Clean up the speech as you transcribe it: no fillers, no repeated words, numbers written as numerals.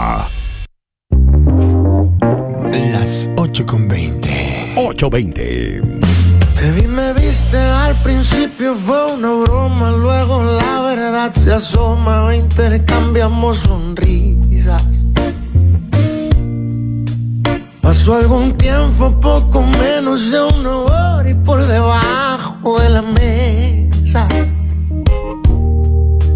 Las 8:20. 8:20. Te vi, me viste, al principio fue una broma, luego la verdad se asoma, intercambiamos sonrisas. Pasó algún tiempo, poco menos de una hora, y por debajo de la mesa